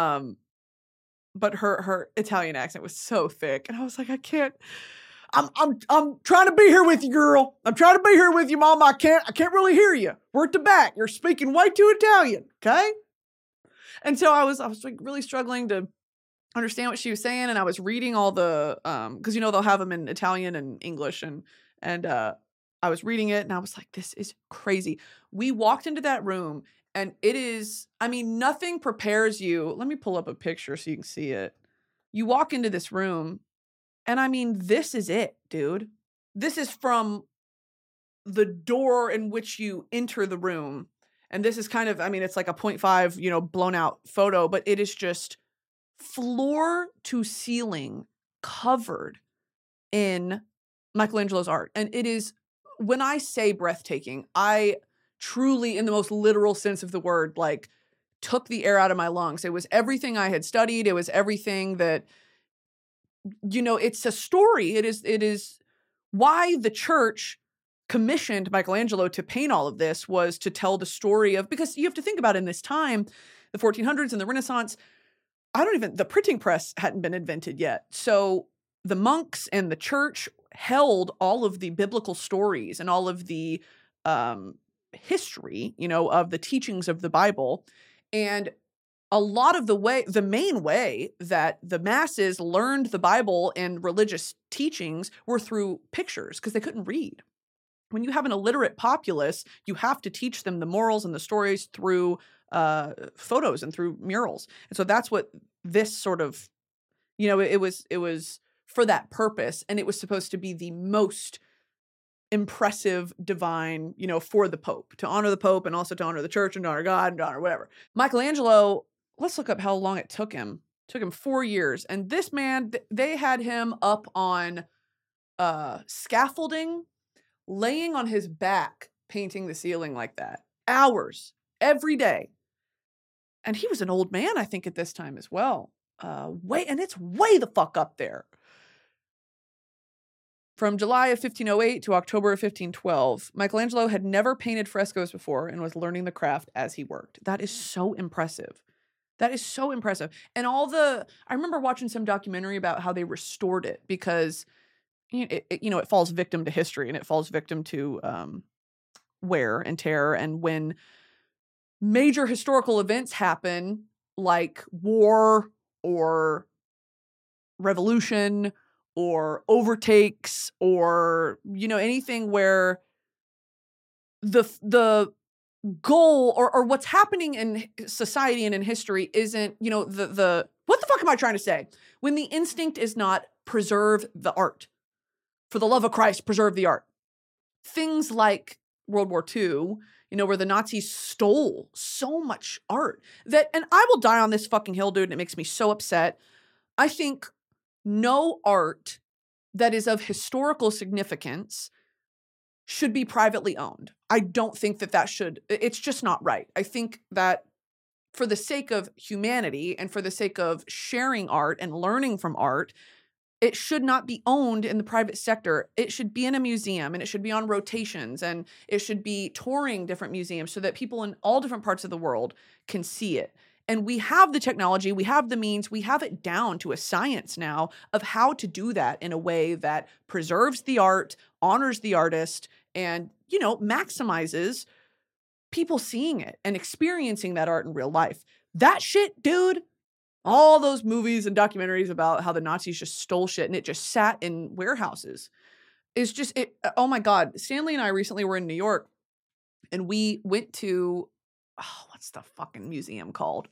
But her Italian accent was so thick, and I was like, I can't. I'm trying to be here with you, girl. I'm trying to be here with you, Mom. I can't really hear you. We're at the back. You're speaking way too Italian, okay? And so I was like really struggling to understand what she was saying, and I was reading all the because you know they'll have them in Italian and English, and I was reading it, and I was like, this is crazy. We walked into that room, and it is, I mean, nothing prepares you. Let me pull up a picture so you can see it. You walk into this room, and I mean, this is it, dude. This is from the door in which you enter the room, and this is kind of, I mean, it's like a 0.5, blown out photo, but it is just floor to ceiling covered in Michelangelo's art. And it is, when I say breathtaking, I truly, in the most literal sense of the word, like took the air out of my lungs. It was everything I had studied. It was everything that, it's a story. It is why the church commissioned Michelangelo to paint all of this, was to tell the story of, because you have to think about in this time, the 1400s and the Renaissance, the printing press hadn't been invented yet. So the monks and the church held all of the biblical stories and all of the history, of the teachings of the Bible. And a lot of the main way that the masses learned the Bible and religious teachings were through pictures, because they couldn't read. When you have an illiterate populace, you have to teach them the morals and the stories through photos and through murals. And so that's what this sort of, it was for that purpose. And it was supposed to be the most impressive divine, for the Pope, to honor the Pope and also to honor the church and to honor God and to honor whatever. Michelangelo, let's look up how long it took him. It took him 4 years. And this man, they had him up on scaffolding, laying on his back, painting the ceiling like that. Hours, every day. And he was an old man, I think, at this time as well. And it's way the fuck up there. From July of 1508 to October of 1512, Michelangelo had never painted frescoes before and was learning the craft as he worked. That is so impressive. That is so impressive. And I remember watching some documentary about how they restored it, because it falls victim to history, and it falls victim to wear and tear. And when major historical events happen, like war or revolution or overtakes or, anything where the goal or what's happening in society and in history isn't, what the fuck am I trying to say? When the instinct is not preserve the art. For the love of Christ, preserve the art. Things like World War II, where the Nazis stole so much art and I will die on this fucking hill, dude, and it makes me so upset. I think no art that is of historical significance should be privately owned. I don't think that should, it's just not right. I think that for the sake of humanity and for the sake of sharing art and learning from art, it should not be owned in the private sector. It should be in a museum, and it should be on rotations, and it should be touring different museums so that people in all different parts of the world can see it. And we have the technology, we have the means, we have it down to a science now of how to do that in a way that preserves the art, honors the artist, and, maximizes people seeing it and experiencing that art in real life. That shit, dude, all those movies and documentaries about how the Nazis just stole shit and it just sat in warehouses. It's just, oh my God. Stanley and I recently were in New York, and we went to, what's the fucking museum called?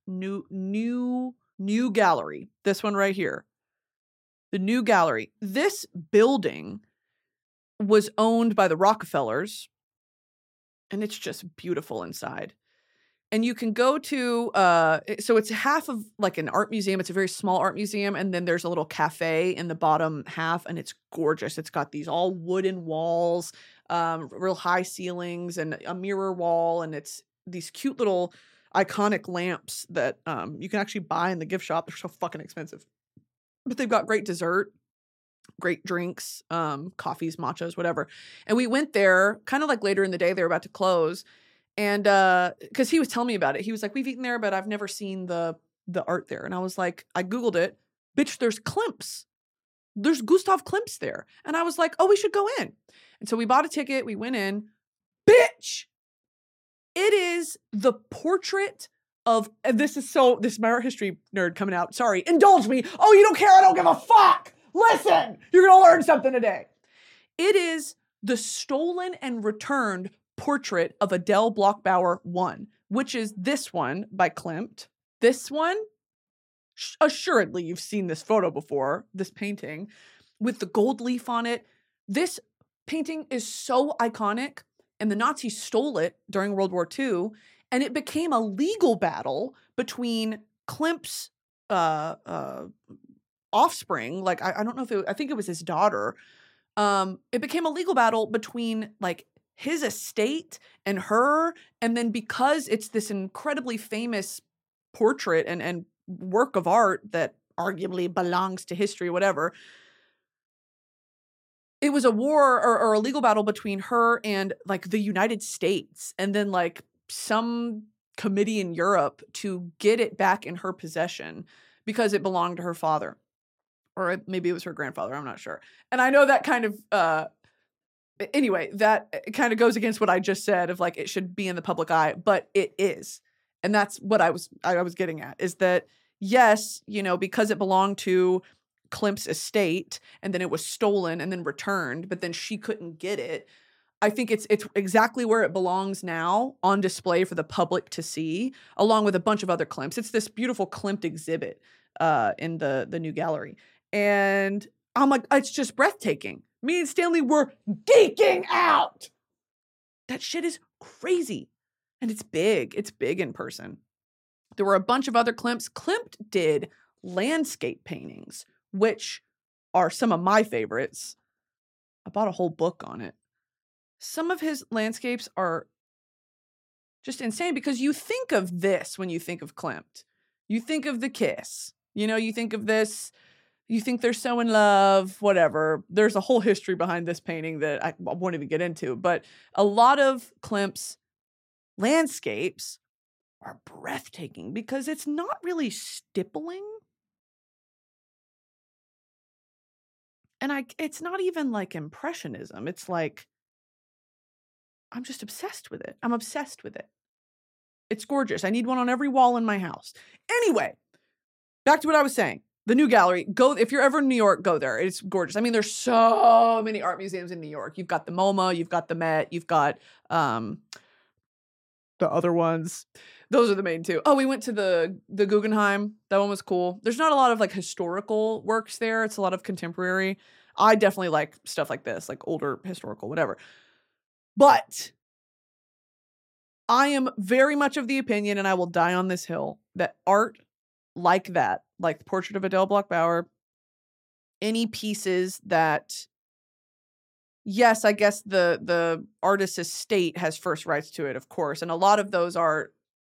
New Gallery. This one right here. The New Gallery. This building was owned by the Rockefellers, and it's just beautiful inside. And you can go to, so it's half of like an art museum. It's a very small art museum. And then there's a little cafe in the bottom half, and it's gorgeous. It's got these all wooden walls, real high ceilings, and a mirror wall. And it's these cute little iconic lamps that you can actually buy in the gift shop. They're so fucking expensive. But they've got great dessert, great drinks, coffees, matchas, whatever. And we went there kind of like later in the day. They were about to close. And because he was telling me about it, he was like, we've eaten there, but I've never seen the art there. And I was like, I Googled it. Bitch, there's Klimt's. There's Gustav Klimt's there. And I was like, oh, we should go in. And so we bought a ticket. We went in. Bitch, it is the portrait of, and this is my art history nerd coming out. Sorry, indulge me. Oh, you don't care? I don't give a fuck. Listen, you're going to learn something today. It is the stolen and returned portrait of Adele Bloch-Bauer I, which is this one by Klimt. This one, assuredly you've seen this photo before, this painting with the gold leaf on it. This painting is so iconic, and the Nazis stole it during World War II, and it became a legal battle between Klimt's offspring. Like, I don't know if I think it was his daughter. It became a legal battle between like his estate and her. And then because it's this incredibly famous portrait and work of art that arguably belongs to history, whatever, it was a war or a legal battle between her and like the United States, and then like some committee in Europe to get it back in her possession because it belonged to her father. Or maybe it was her grandfather, I'm not sure. And I know that kind of, anyway, that kind of goes against what I just said of like, it should be in the public eye, but it is. And that's what I was getting at, is that, yes, you know, because it belonged to Klimt's estate and then it was stolen and then returned, but then she couldn't get it. I think it's exactly where it belongs now, on display for the public to see, along with a bunch of other Klimts. It's this beautiful Klimt exhibit in the new gallery. And I'm like, it's just breathtaking. Me and Stanley were geeking out. That shit is crazy. And it's big. It's big in person. There were a bunch of other Klimts. Klimt did landscape paintings, which are some of my favorites. I bought a whole book on it. Some of his landscapes are just insane because you think of this when you think of Klimt. You think of the kiss. You know, you think of this. You think they're so in love, whatever. There's a whole history behind this painting that I won't even get into. But a lot of Klimt's landscapes are breathtaking because it's not really stippling. And it's not even like impressionism. It's like, I'm just obsessed with it. I'm obsessed with it. It's gorgeous. I need one on every wall in my house. Anyway, back to what I was saying. The new gallery, go if you're ever in New York, go there. It's gorgeous. I mean, there's so many art museums in New York. You've got the MoMA, you've got the Met, you've got the other ones. Those are the main two. Oh, we went to the Guggenheim. That one was cool. There's not a lot of like historical works there. It's a lot of contemporary. I definitely like stuff like this, like older historical, whatever. But I am very much of the opinion, and I will die on this hill, that art like that, like the portrait of Adele Bloch-Bauer, any pieces that, yes, I guess the artist's estate has first rights to it, of course, and a lot of those are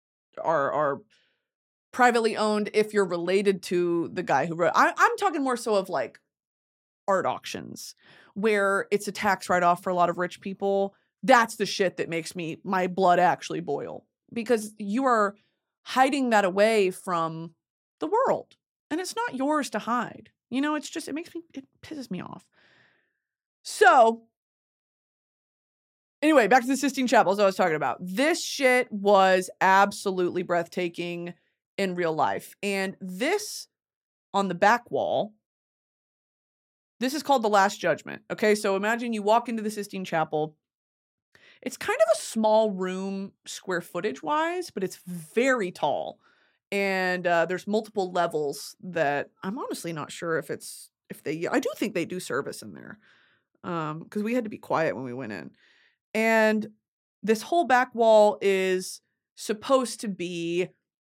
privately owned if you're related to the guy who wrote. I'm talking more so of like art auctions where it's a tax write-off for a lot of rich people. That's the shit that makes my blood actually boil, because you are hiding that away from the world, and it's not yours to hide. You know, it's just, it pisses me off. So anyway, back to the Sistine Chapel, as I was talking about. This shit was absolutely breathtaking in real life. And this, on the back wall, this is called the Last Judgment. Okay, so imagine you walk into the Sistine Chapel. It's kind of a small room square footage wise, but it's very tall. And there's multiple levels that I'm honestly not sure I do think they do service in there. Because we had to be quiet when we went in. And this whole back wall is supposed to be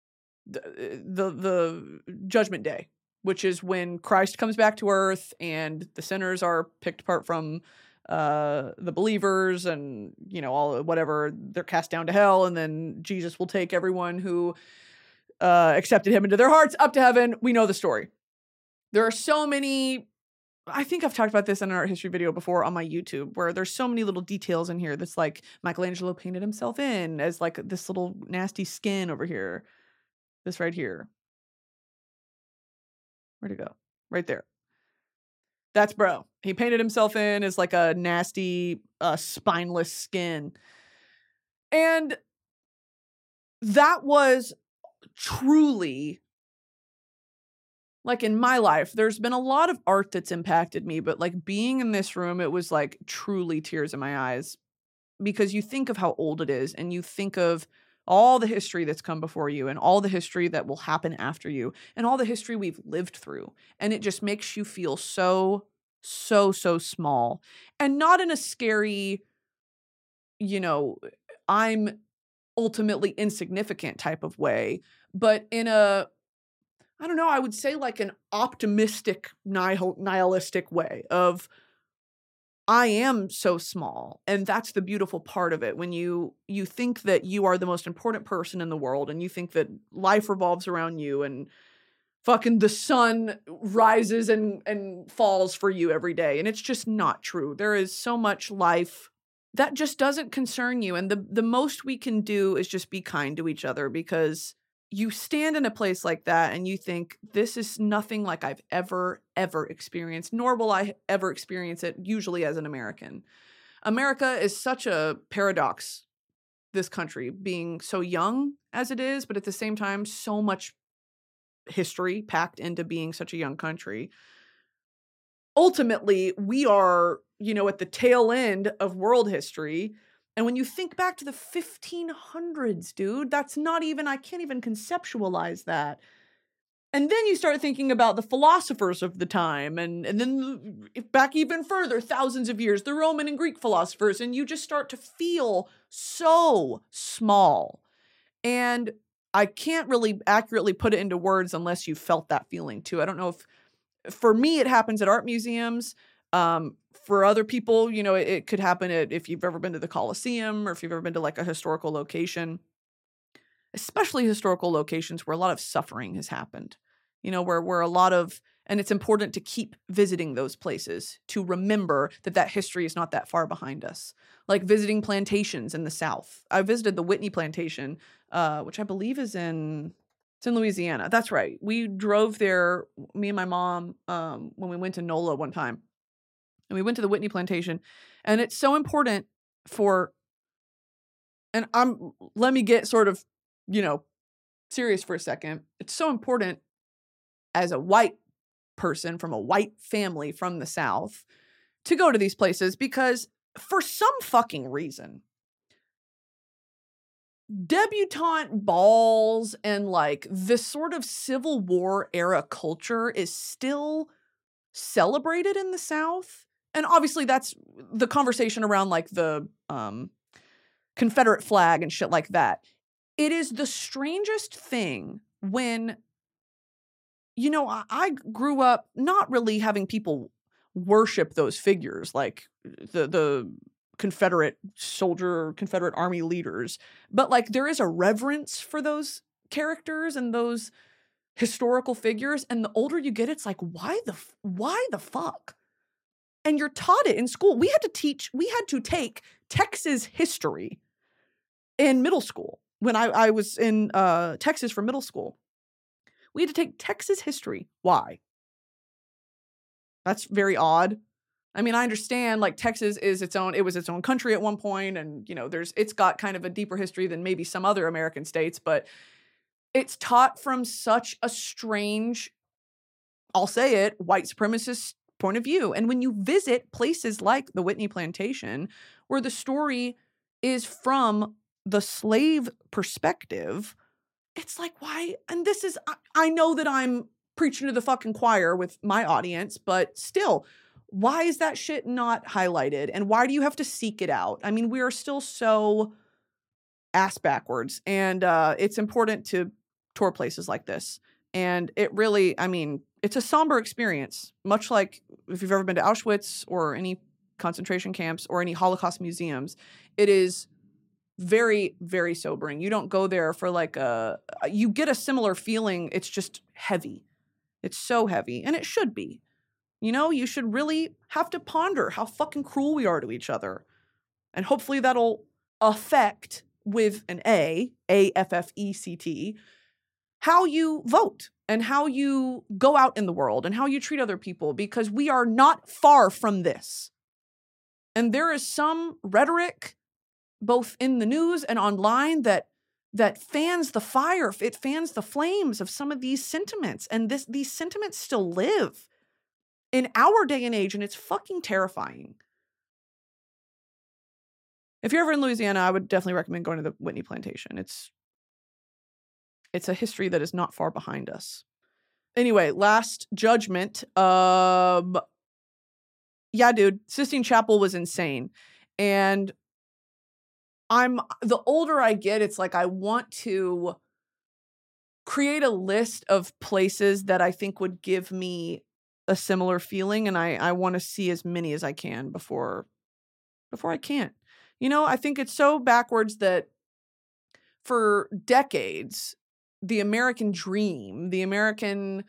the Judgment Day, which is when Christ comes back to earth and the sinners are picked apart from the believers, and, you know, all whatever, they're cast down to hell, and then Jesus will take everyone who accepted him into their hearts up to heaven. We know the story. There are so many, I think I've talked about this in an art history video before on my YouTube, where there's so many little details in here that's like Michelangelo painted himself in as like this little nasty skin over here. This right here. Where'd it go? Right there. That's bro. He painted himself in as like a nasty, spineless skin. And that was truly, like, in my life, there's been a lot of art that's impacted me, but like being in this room, it was like truly tears in my eyes, because you think of how old it is, and you think of all the history that's come before you, and all the history that will happen after you, and all the history we've lived through. And it just makes you feel so so small, and not in a scary, I'm ultimately insignificant type of way, but in a, I don't know, I would say like an optimistic, nihilistic way of, I am so small. And that's the beautiful part of it. When you think that you are the most important person in the world, and you think that life revolves around you, and fucking the sun rises and falls for you every day. And it's just not true. There is so much life that just doesn't concern you. And the most we can do is just be kind to each other, because you stand in a place like that and you think, this is nothing like I've ever experienced, nor will I ever experience it, usually as an American. America is such a paradox, this country, being so young as it is, but at the same time, so much history packed into being such a young country. Ultimately, we are, at the tail end of world history. And when you think back to the 1500s, dude, that's not even, I can't even conceptualize that. And then you start thinking about the philosophers of the time, and then back even further, thousands of years, the Roman and Greek philosophers, and you just start to feel so small. And I can't really accurately put it into words unless you felt that feeling too. I don't know if, for me, it happens at art museums. For other people, it could happen if you've ever been to the Colosseum, or if you've ever been to like a historical location, especially historical locations where a lot of suffering has happened, where a lot of, and it's important to keep visiting those places to remember that history is not that far behind us. Like visiting plantations in the South. I visited the Whitney plantation, which I believe it's in Louisiana. That's right. We drove there, me and my mom, when we went to NOLA one time. And we went to the Whitney plantation. And it's so important let me get sort of, serious for a second. It's so important as a white person from a white family from the South to go to these places, because for some fucking reason, debutante balls and like this sort of Civil War era culture is still celebrated in the South. And obviously that's the conversation around like the Confederate flag and shit like that. It is the strangest thing when, I grew up not really having people worship those figures, like the Confederate soldier or Confederate army leaders, but like there is a reverence for those characters and those historical figures. And the older you get, it's like, why the fuck? And you're taught it in school. We had to take Texas history in middle school. When I was in Texas for middle school, we had to take Texas history. Why? That's very odd. I mean, I understand like Texas is it was its own country at one point, and it's got kind of a deeper history than maybe some other American states, but it's taught from such a strange, I'll say it, white supremacist point of view. And when you visit places like the Whitney plantation, where the story is from the slave perspective, it's like, why? And this is, I know that I'm preaching to the fucking choir with my audience, but still, why is that shit not highlighted? And why do you have to seek it out? I mean, we are still so ass backwards, and it's important to tour places like this. And it really, it's a somber experience, much like if you've ever been to Auschwitz or any concentration camps or any Holocaust museums. It is very, very sobering. You don't go there for like you get a similar feeling. It's just heavy. It's so heavy, and it should be. You should really have to ponder how fucking cruel we are to each other. And hopefully that'll affect, with an AFFECT, how you vote and how you go out in the world and how you treat other people, because we are not far from this. And there is some rhetoric, both in the news and online, that fans the fire, it fans the flames of some of these sentiments. And these sentiments still live in our day and age, and it's fucking terrifying. If you're ever in Louisiana, I would definitely recommend going to the Whitney plantation. It's a history that is not far behind us. Anyway, Last Judgment. yeah, dude, Sistine Chapel was insane. And the older I get, it's like I want to create a list of places that I think would give me a similar feeling, and I want to see as many as I can before I can't. You know, I think it's so backwards that for decades, the American dream, the American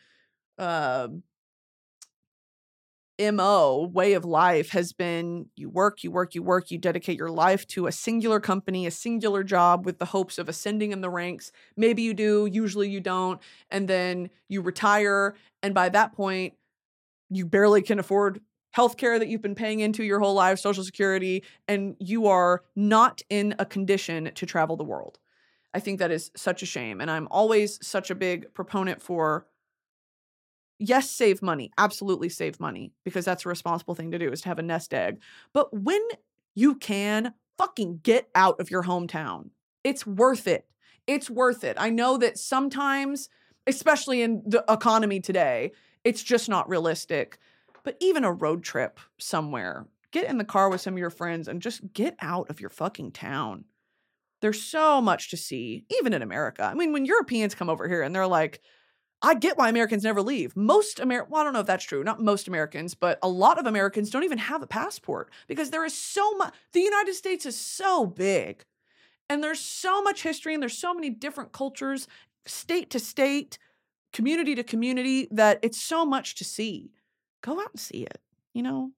MO, way of life, has been you work, you dedicate your life to a singular company, a singular job with the hopes of ascending in the ranks. Maybe you do, usually you don't. And then you retire. And by that point, you barely can afford healthcare that you've been paying into your whole life, Social Security, and you are not in a condition to travel the world. I think that is such a shame. And I'm always such a big proponent for, yes, save money. Absolutely save money, because that's a responsible thing to do, is to have a nest egg. But when you can, fucking get out of your hometown. It's worth it. It's worth it. I know that sometimes, especially in the economy today, it's just not realistic. But even a road trip somewhere, get in the car with some of your friends and just get out of your fucking town. There's so much to see, even in America. I mean, when Europeans come over here and they're like, I get why Americans never leave. Well, I don't know if that's true. Not most Americans, but a lot of Americans don't even have a passport, because there is so much. The United States is so big, and there's so much history, and there's so many different cultures, state to state, community to community, that it's so much to see. Go out and see it. You know,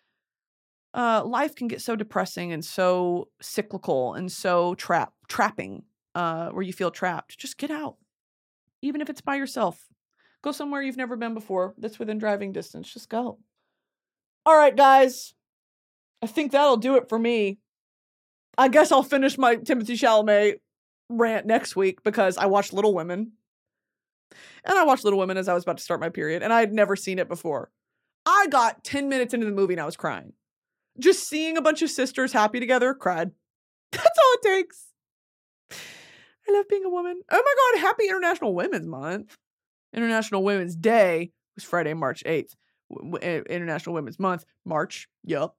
life can get so depressing and so cyclical and so trapping, where you feel trapped. Just get out. Even if it's by yourself. Go somewhere you've never been before that's within driving distance. Just go. All right, guys. I think that'll do it for me. I guess I'll finish my Timothée Chalamet rant next week, because I watched Little Women. And I watched Little Women as I was about to start my period, and I had never seen it before. I got 10 minutes into the movie and I was crying. Just seeing a bunch of sisters happy together, cried. That's all it takes. I love being a woman. Oh my God, happy International Women's Month. International Women's Day was Friday, March 8th. International Women's Month, March. Yup.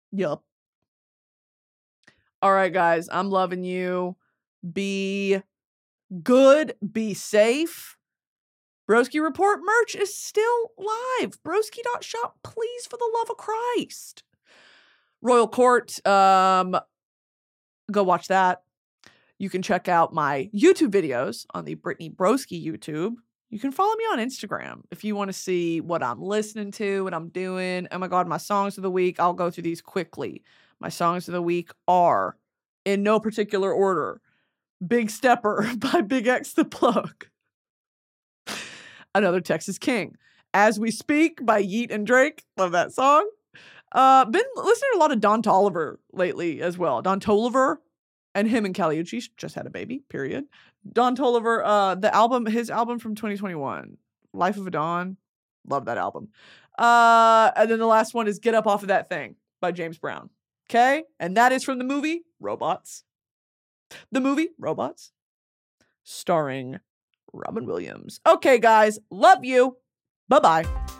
All right, guys, I'm loving you. Be good. Be safe. Broski Report merch is still live. Broski.shop, please, for the love of Christ. Royal Court, go watch that. You can check out my YouTube videos on the Brittany Broski YouTube. You can follow me on Instagram if you want to see what I'm listening to, what I'm doing. Oh my God, my songs of the week. I'll go through these quickly. My songs of the week are, in no particular order, Big Stepper by Big X the Plug. Another Texas King. As We Speak by Yeat and Drake. Love that song. Been listening to a lot of Don Toliver lately as well. Don Toliver. And him and Kali Uchis just had a baby, period. Don Toliver, his album from 2021, Life of a Don. Love that album. And then the last one is Get Up Off of That Thing by James Brown. Okay? And that is from the movie Robots. The movie Robots, starring Robin Williams. Okay, guys. Love you. Bye-bye.